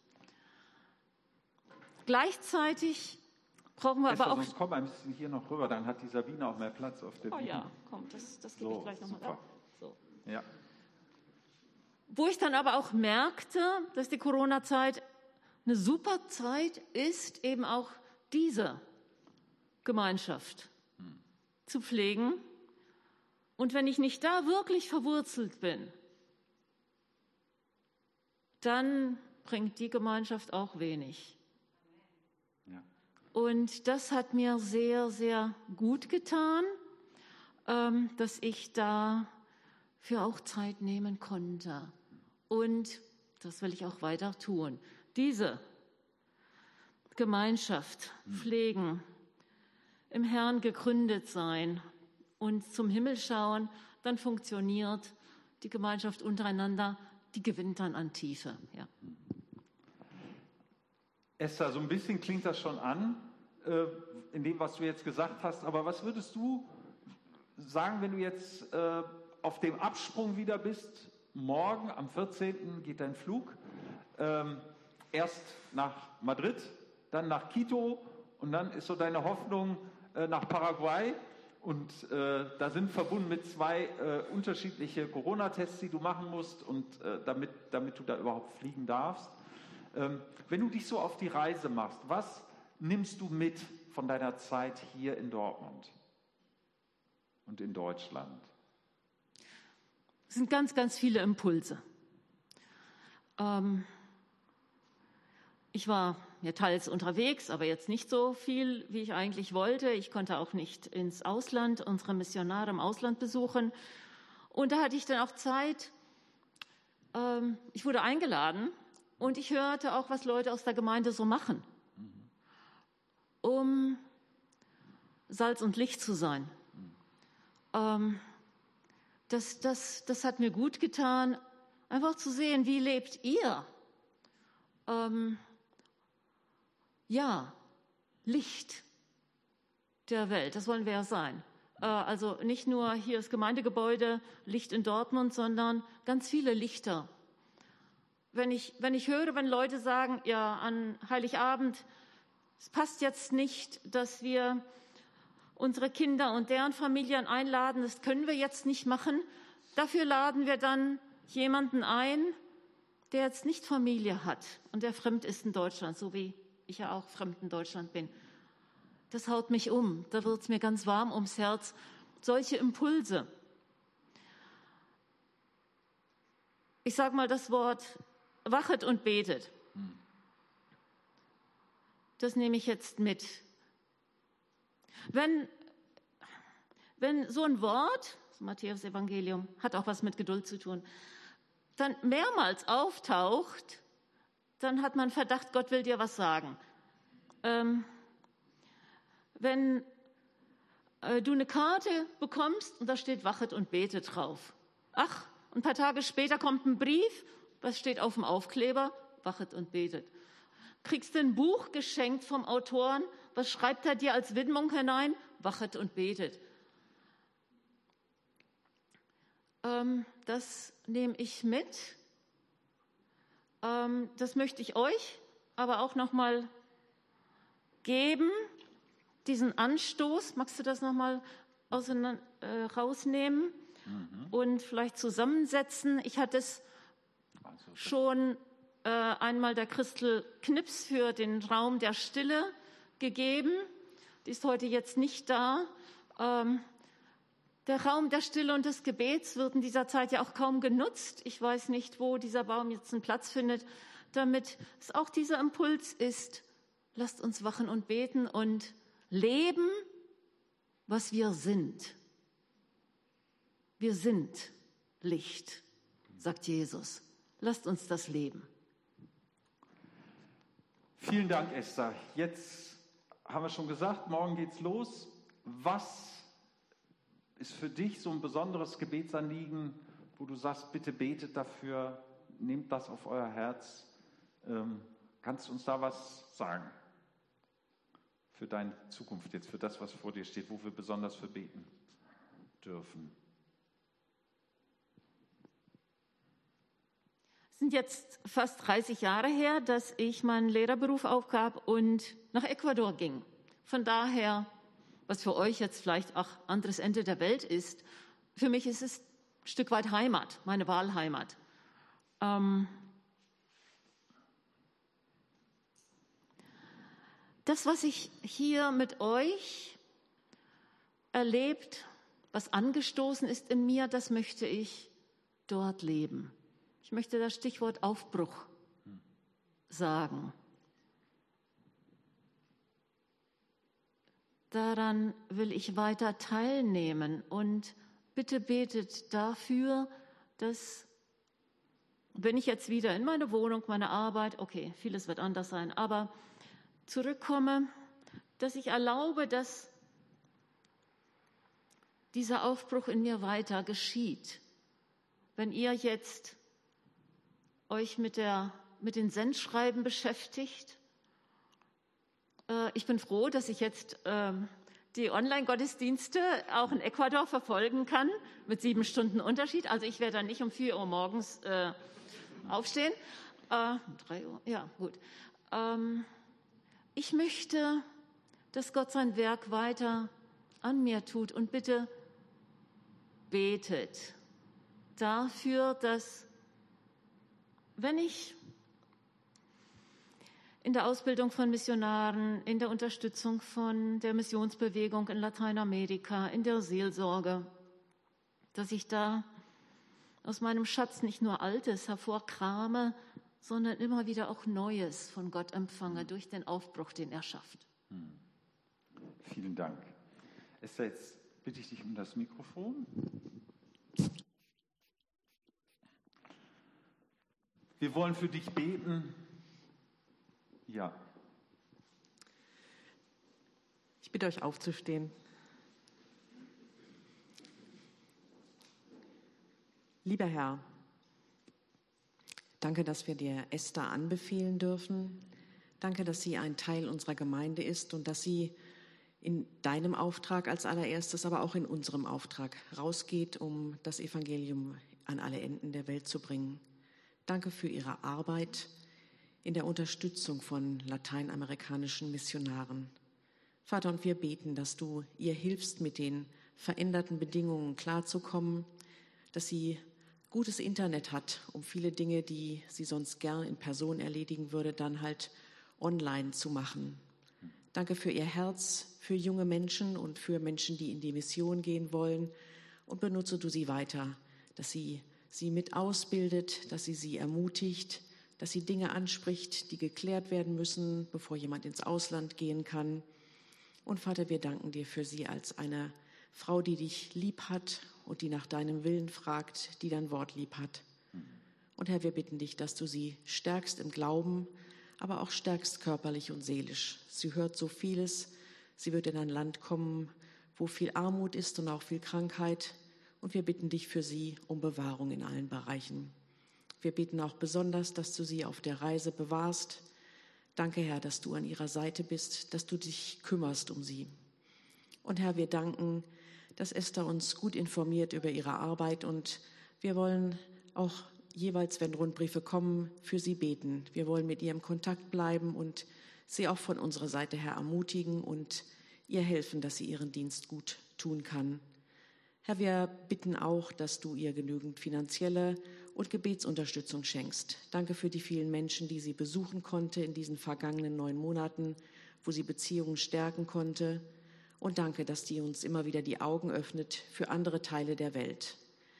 Gleichzeitig brauchen wir Esther, aber auch... sonst komm ein bisschen hier noch rüber, dann hat die Sabine auch mehr Platz auf der Oh Bühne. ja, komm, das gebe So, ich gleich nochmal super. ab. So. Ja. Wo ich dann aber auch merkte, dass die Corona-Zeit eine super Zeit ist, eben auch diese Gemeinschaft zu pflegen. Und wenn ich nicht da wirklich verwurzelt bin, dann bringt die Gemeinschaft auch wenig. Ja. Und das hat mir sehr, sehr gut getan, dass ich dafür auch Zeit nehmen konnte. Und das will ich auch weiter tun. Diese Gemeinschaft pflegen, im Herrn gegründet sein und zum Himmel schauen, dann funktioniert die Gemeinschaft untereinander, die gewinnt dann an Tiefe. Ja. Esther, so ein bisschen klingt das schon an, in dem, was du jetzt gesagt hast. Aber was würdest du sagen, wenn du jetzt auf dem Absprung wieder bist? Morgen, am 14. geht dein Flug. Erst nach Madrid, dann nach Quito und dann ist so deine Hoffnung nach Paraguay. Und da sind verbunden mit 2 unterschiedliche Corona-Tests, die du machen musst, und damit du da überhaupt fliegen darfst. Wenn du dich so auf die Reise machst, was nimmst du mit von deiner Zeit hier in Dortmund und in Deutschland? Es sind ganz, ganz viele Impulse. Ich war ja teils unterwegs, aber jetzt nicht so viel, wie ich eigentlich wollte. Ich konnte auch nicht ins Ausland, unsere Missionare im Ausland besuchen. Und da hatte ich dann auch Zeit. Ich wurde eingeladen und ich hörte auch, was Leute aus der Gemeinde so machen, um Salz und Licht zu sein. Das hat mir gut getan, einfach zu sehen, wie lebt ihr? Licht der Welt, das wollen wir ja sein. Also nicht nur hier das Gemeindegebäude, Licht in Dortmund, sondern ganz viele Lichter. Wenn ich höre, wenn Leute sagen, ja, an Heiligabend, es passt jetzt nicht, dass wir unsere Kinder und deren Familien einladen, das können wir jetzt nicht machen. Dafür laden wir dann jemanden ein, der jetzt nicht Familie hat und der fremd ist in Deutschland, so wie ich ja auch fremd in Deutschland bin. Das haut mich um, da wird es mir ganz warm ums Herz. Solche Impulse. Ich sage mal das Wort, wachet und betet. Das nehme ich jetzt mit. Wenn so ein Wort, das Matthäus-Evangelium, hat auch was mit Geduld zu tun, dann mehrmals auftaucht, dann hat man Verdacht, Gott will dir was sagen. Wenn du eine Karte bekommst und da steht wachet und betet drauf. Ach, ein paar Tage später kommt ein Brief, was steht auf dem Aufkleber? Wachet und betet. Kriegst du ein Buch geschenkt vom Autoren, was schreibt er dir als Widmung hinein? Wachet und betet. Das nehme ich mit. Das möchte ich euch aber auch noch mal geben, diesen Anstoß. Magst du das noch mal rausnehmen und vielleicht zusammensetzen? Ich hatte es schon einmal der Christel Knips für den Raum der Stille gegeben. Die ist heute jetzt nicht da. Der Raum der Stille und des Gebets wird in dieser Zeit ja auch kaum genutzt. Ich weiß nicht, wo dieser Baum jetzt einen Platz findet, damit es auch dieser Impuls ist, lasst uns wachen und beten und leben, was wir sind. Wir sind Licht, sagt Jesus. Lasst uns das leben. Vielen Dank, Esther. Jetzt haben wir schon gesagt, morgen geht's los. Was ist für dich so ein besonderes Gebetsanliegen, wo du sagst, bitte betet dafür, nehmt das auf euer Herz? Kannst du uns da was sagen? Für deine Zukunft jetzt, für das, was vor dir steht, wo wir besonders für beten dürfen. Es sind jetzt fast 30 Jahre her, dass ich meinen Lehrerberuf aufgab und nach Ecuador ging. Von daher, was für euch jetzt vielleicht auch anderes Ende der Welt ist, für mich ist es ein Stück weit Heimat, meine Wahlheimat. Das, was ich hier mit euch erlebt, was angestoßen ist in mir, das möchte ich dort leben. Ich möchte das Stichwort Aufbruch sagen. Daran will ich weiter teilnehmen und bitte betet dafür, dass, wenn ich jetzt wieder in meine Wohnung, meine Arbeit, okay, vieles wird anders sein, aber zurückkomme, dass ich erlaube, dass dieser Aufbruch in mir weiter geschieht. Wenn ihr jetzt euch mit den Sendschreiben beschäftigt, ich bin froh, dass ich jetzt die Online-Gottesdienste auch in Ecuador verfolgen kann, mit 7 Stunden Unterschied. Also ich werde dann nicht um 4 Uhr morgens aufstehen. 3 Uhr, ja gut. Ich möchte, dass Gott sein Werk weiter an mir tut und bitte betet dafür, dass, wenn ich in der Ausbildung von Missionaren, in der Unterstützung von der Missionsbewegung in Lateinamerika, in der Seelsorge, dass ich da aus meinem Schatz nicht nur Altes hervorkrame, sondern immer wieder auch Neues von Gott empfange durch den Aufbruch, den er schafft. Vielen Dank. Esther, jetzt bitte ich dich um das Mikrofon. Wir wollen für dich beten. Ja. Ich bitte euch aufzustehen. Lieber Herr, danke, dass wir dir Esther anbefehlen dürfen. Danke, dass sie ein Teil unserer Gemeinde ist und dass sie in deinem Auftrag als allererstes, aber auch in unserem Auftrag rausgeht, um das Evangelium an alle Enden der Welt zu bringen. Danke für ihre Arbeit in der Unterstützung von lateinamerikanischen Missionaren. Vater, und wir beten, dass du ihr hilfst, mit den veränderten Bedingungen klarzukommen, dass sie gutes Internet hat, um viele Dinge, die sie sonst gern in Person erledigen würde, dann halt online zu machen. Danke für ihr Herz, für junge Menschen und für Menschen, die in die Mission gehen wollen. Und benutze du sie weiter, dass sie mit ausbildet, dass sie ermutigt, dass sie Dinge anspricht, die geklärt werden müssen, bevor jemand ins Ausland gehen kann. Und Vater, wir danken dir für sie als eine Frau, die dich lieb hat und die nach deinem Willen fragt, die dein Wort lieb hat. Und Herr, wir bitten dich, dass du sie stärkst im Glauben, aber auch stärkst körperlich und seelisch. Sie hört so vieles. Sie wird in ein Land kommen, wo viel Armut ist und auch viel Krankheit. Und wir bitten dich für sie um Bewahrung in allen Bereichen. Wir beten auch besonders, dass du sie auf der Reise bewahrst. Danke, Herr, dass du an ihrer Seite bist, dass du dich kümmerst um sie. Und Herr, wir danken, dass Esther uns gut informiert über ihre Arbeit. Und wir wollen auch jeweils, wenn Rundbriefe kommen, für sie beten. Wir wollen mit ihr im Kontakt bleiben und sie auch von unserer Seite her ermutigen und ihr helfen, dass sie ihren Dienst gut tun kann. Herr, wir bitten auch, dass du ihr genügend finanzielle und Gebetsunterstützung schenkst. Danke für die vielen Menschen, die sie besuchen konnte in diesen vergangenen 9 Monaten, wo sie Beziehungen stärken konnte. Und danke, dass die uns immer wieder die Augen öffnet für andere Teile der Welt.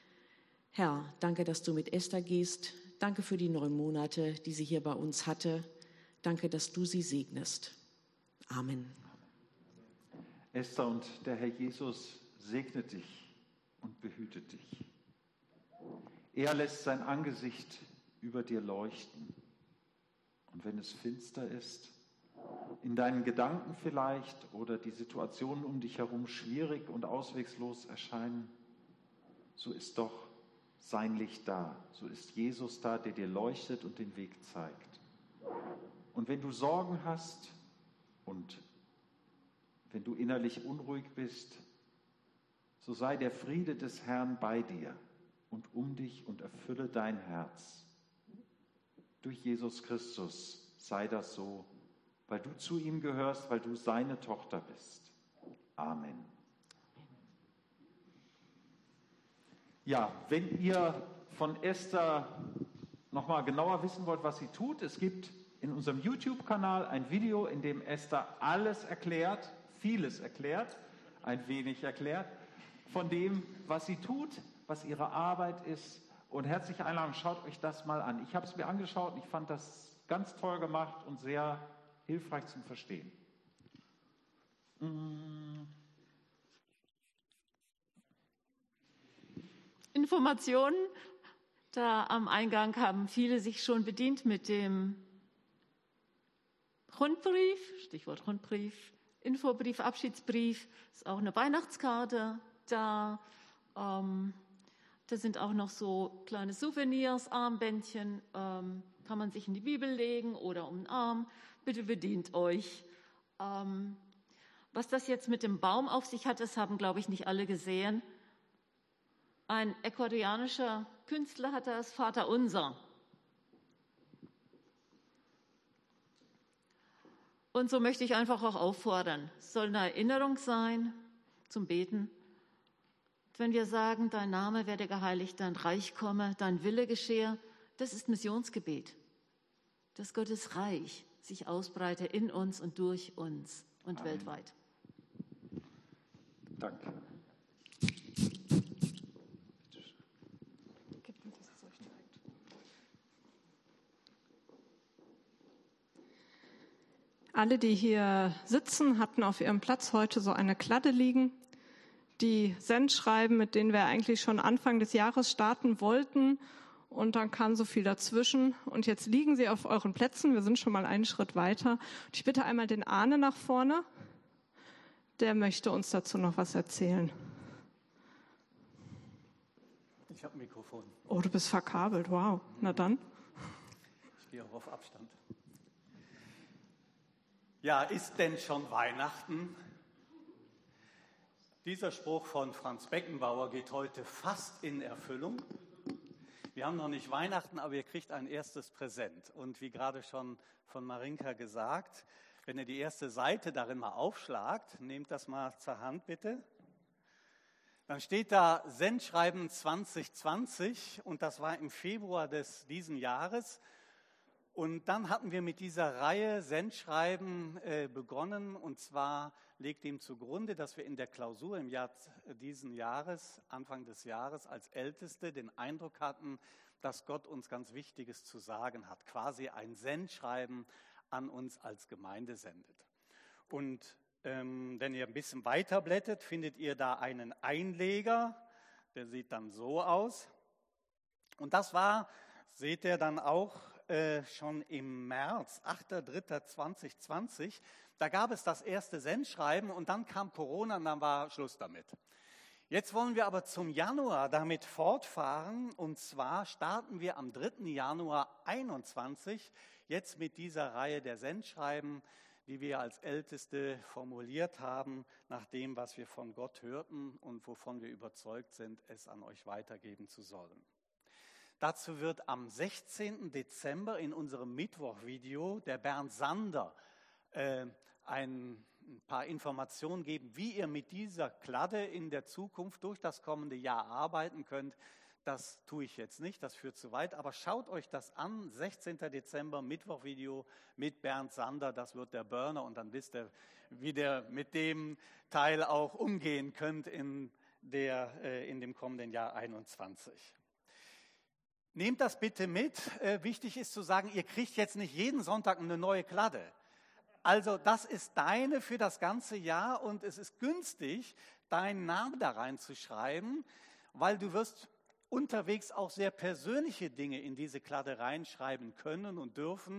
Herr, danke, dass du mit Esther gehst. Danke für die 9 Monate, die sie hier bei uns hatte. Danke, dass du sie segnest. Amen. Esther, und der Herr Jesus segnet dich und behütet dich. Er lässt sein Angesicht über dir leuchten. Und wenn es finster ist, in deinen Gedanken vielleicht oder die Situationen um dich herum schwierig und auswegslos erscheinen, so ist doch sein Licht da. So ist Jesus da, der dir leuchtet und den Weg zeigt. Und wenn du Sorgen hast und wenn du innerlich unruhig bist, so sei der Friede des Herrn bei dir und um dich und erfülle dein Herz. Durch Jesus Christus sei das so, weil du zu ihm gehörst, weil du seine Tochter bist. Amen. Ja, wenn ihr von Esther nochmal genauer wissen wollt, was sie tut, es gibt in unserem YouTube-Kanal ein Video, in dem Esther alles erklärt, vieles erklärt, ein wenig erklärt, von dem, was sie tut, was ihre Arbeit ist. Und herzliche Einladung, schaut euch das mal an. Ich habe es mir angeschaut und ich fand das ganz toll gemacht und sehr hilfreich zum Verstehen. Informationen. Da am Eingang haben viele sich schon bedient mit dem Rundbrief, Stichwort Rundbrief, Infobrief, Abschiedsbrief, ist auch eine Weihnachtskarte da. Da sind auch noch so kleine Souvenirs, Armbändchen, kann man sich in die Bibel legen oder um den Arm. Bitte bedient euch. Was das jetzt mit dem Baum auf sich hat, das haben, glaube ich, nicht alle gesehen. Ein ecuadorianischer Künstler hat das Vaterunser. Und so möchte ich einfach auch auffordern. Es soll eine Erinnerung sein zum Beten. Wenn wir sagen, dein Name werde geheiligt, dein Reich komme, dein Wille geschehe, das ist Missionsgebet. Dass Gottes Reich sich ausbreite in uns und durch uns und Amen. Weltweit. Danke. Alle, die hier sitzen, hatten auf ihrem Platz heute so eine Kladde liegen. Die Sendschreiben, mit denen wir eigentlich schon Anfang des Jahres starten wollten. Und dann kam so viel dazwischen. Und jetzt liegen sie auf euren Plätzen. Wir sind schon mal einen Schritt weiter. Und ich bitte einmal den Arne nach vorne. Der möchte uns dazu noch was erzählen. Ich habe ein Mikrofon. Oh, du bist verkabelt. Wow. Na dann. Ich gehe auch auf Abstand. Ja, ist denn schon Weihnachten? Dieser Spruch von Franz Beckenbauer geht heute fast in Erfüllung. Wir haben noch nicht Weihnachten, aber ihr kriegt ein erstes Präsent. Und wie gerade schon von Marinka gesagt, wenn ihr die erste Seite darin mal aufschlagt, nehmt das mal zur Hand bitte, dann steht da Sendschreiben 2020 und das war im Februar diesen Jahres. Und dann hatten wir mit dieser Reihe Sendschreiben begonnen und zwar liegt dem zugrunde, dass wir in der Klausur im Jahr diesen Jahres, Anfang des Jahres, als Älteste den Eindruck hatten, dass Gott uns ganz Wichtiges zu sagen hat, quasi ein Sendschreiben an uns als Gemeinde sendet. Und wenn ihr ein bisschen weiter blättert, findet ihr da einen Einleger, der sieht dann so aus. Und das war, seht ihr dann auch, schon im März, 8.3.2020, da gab es das erste Sendschreiben und dann kam Corona und dann war Schluss damit. Jetzt wollen wir aber zum Januar damit fortfahren und zwar starten wir am 3. Januar 2021 jetzt mit dieser Reihe der Sendschreiben, die wir als Älteste formuliert haben, nach dem, was wir von Gott hörten und wovon wir überzeugt sind, es an euch weitergeben zu sollen. Dazu wird am 16. Dezember in unserem Mittwochvideo der Bernd Sander ein paar Informationen geben, wie ihr mit dieser Kladde in der Zukunft durch das kommende Jahr arbeiten könnt. Das tue ich jetzt nicht, das führt zu weit, aber schaut euch das an, 16. Dezember, Mittwochvideo mit Bernd Sander, das wird der Burner und dann wisst ihr, wie ihr mit dem Teil auch umgehen könnt in dem kommenden Jahr 21. Nehmt das bitte mit. Wichtig ist zu sagen, ihr kriegt jetzt nicht jeden Sonntag eine neue Kladde. Also das ist deine für das ganze Jahr und es ist günstig, deinen Namen da reinzuschreiben, weil du wirst unterwegs auch sehr persönliche Dinge in diese Kladde reinschreiben können und dürfen.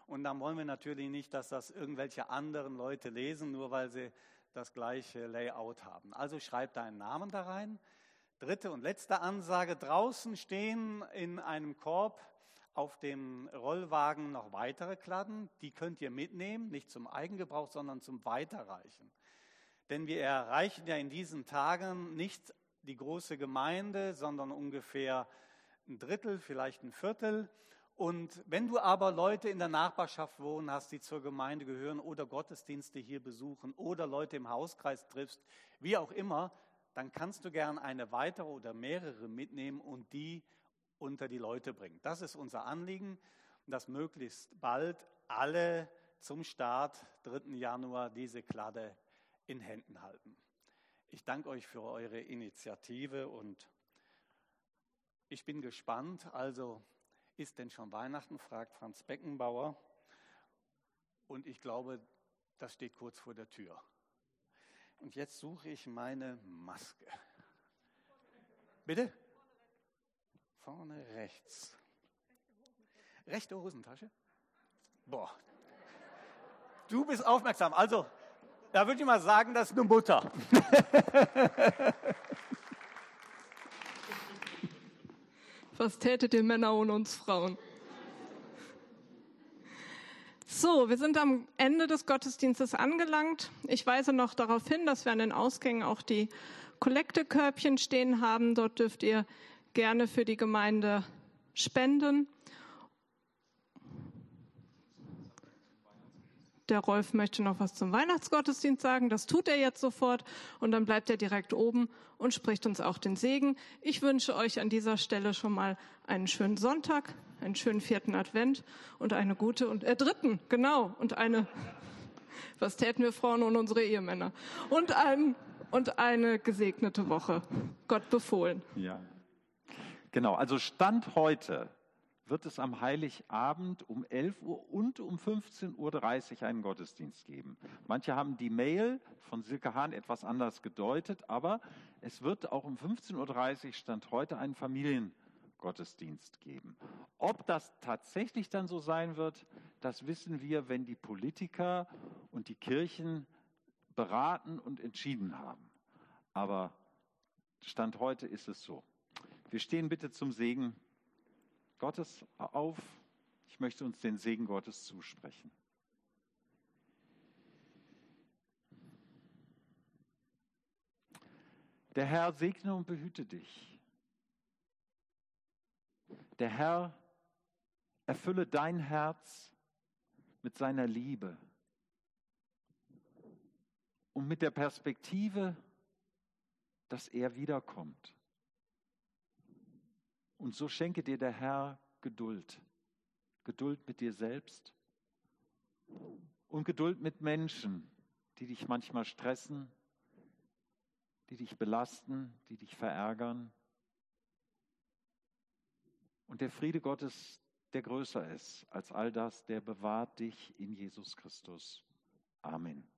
Und dann wollen wir natürlich nicht, dass das irgendwelche anderen Leute lesen, nur weil sie das gleiche Layout haben. Also schreib deinen Namen da rein. Dritte und letzte Ansage: Draußen stehen in einem Korb auf dem Rollwagen noch weitere Kladden. Die könnt ihr mitnehmen, nicht zum Eigengebrauch, sondern zum Weiterreichen. Denn wir erreichen ja in diesen Tagen nicht die große Gemeinde, sondern ungefähr ein Drittel, vielleicht ein Viertel. Und wenn du aber Leute in der Nachbarschaft wohnen hast, die zur Gemeinde gehören oder Gottesdienste hier besuchen oder Leute im Hauskreis triffst, wie auch immer, dann kannst du gern eine weitere oder mehrere mitnehmen und die unter die Leute bringen. Das ist unser Anliegen, dass möglichst bald alle zum Start 3. Januar diese Kladde in Händen halten. Ich danke euch für eure Initiative und ich bin gespannt. Also, ist denn schon Weihnachten, fragt Franz Beckenbauer. Und ich glaube, das steht kurz vor der Tür. Und jetzt suche ich meine Maske. Bitte? Vorne rechts. Rechte Hosentasche? Boah. Du bist aufmerksam. Also, da würde ich mal sagen, das ist eine Mutter. Was tätet ihr Männer ohne uns Frauen? So, wir sind am Ende des Gottesdienstes angelangt. Ich weise noch darauf hin, dass wir an den Ausgängen auch die Kollektekörbchen stehen haben. Dort dürft ihr gerne für die Gemeinde spenden. Der Rolf möchte noch was zum Weihnachtsgottesdienst sagen. Das tut er jetzt sofort und dann bleibt er direkt oben und spricht uns auch den Segen. Ich wünsche euch an dieser Stelle schon mal einen schönen Sonntag, einen schönen 4. Advent und eine gute und 3. genau und eine, was täten wir Frauen und unsere Ehemänner und eine gesegnete Woche. Gott befohlen. Ja, genau. Also Stand heute wird es am Heiligabend um 11 Uhr und um 15.30 Uhr einen Gottesdienst geben. Manche haben die Mail von Silke Hahn etwas anders gedeutet, aber es wird auch um 15.30 Uhr Stand heute einen Familiengottesdienst geben. Ob das tatsächlich dann so sein wird, das wissen wir, wenn die Politiker und die Kirchen beraten und entschieden haben. Aber Stand heute ist es so. Wir stehen bitte zum Segen Gottes auf. Ich möchte uns den Segen Gottes zusprechen. Der Herr segne und behüte dich. Der Herr erfülle dein Herz mit seiner Liebe und mit der Perspektive, dass er wiederkommt. Und so schenke dir der Herr Geduld. Geduld mit dir selbst und Geduld mit Menschen, die dich manchmal stressen, die dich belasten, die dich verärgern. Und der Friede Gottes, der größer ist als all das, der bewahrt dich in Jesus Christus. Amen.